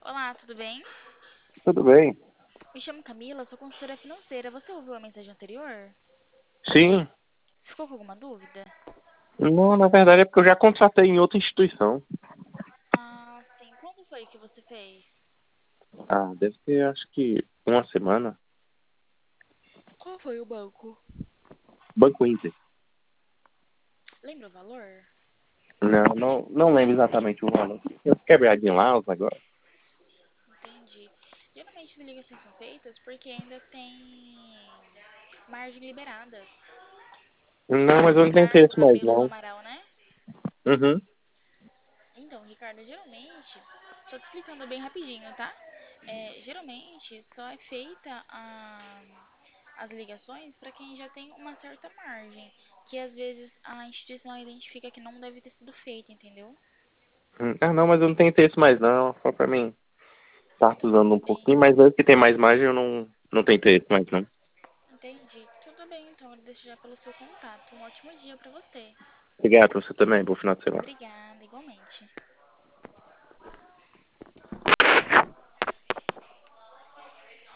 Olá, tudo bem? Tudo bem? Me chamo Camila, sou consultora financeira. Você ouviu a mensagem anterior? Sim. Ficou com alguma dúvida? Não, na verdade é porque eu já contratei em outra instituição. Ah, sim. Quando foi que você fez? Ah, deve ter acho que uma semana. Qual foi o banco? Banco Inter. Lembra o valor? Não lembro exatamente o valor. Eu quebradinho lá, os negócios. Entendi. Geralmente as ligações são feitas porque ainda tem margem liberada. Não, mas eu não tenho Ricardo interesse mais Cabelo do não. Amaral, né? Uhum. Então, Ricardo, geralmente, só te explicando bem rapidinho, tá? Geralmente só é feita as ligações para quem já tem uma certa margem, que às vezes a instituição identifica que não deve ter sido feita, entendeu? Ah, não, mas eu não tenho interesse mais não. Só pra mim estar usando um pouquinho, Entendi, mas mesmo que tem mais margem eu não tenho interesse mais não. entendi. Tudo bem, então, eu deixo já pelo seu contato. Um ótimo dia para você. Obrigado pra você também. Bom final de semana. Obrigada, igualmente.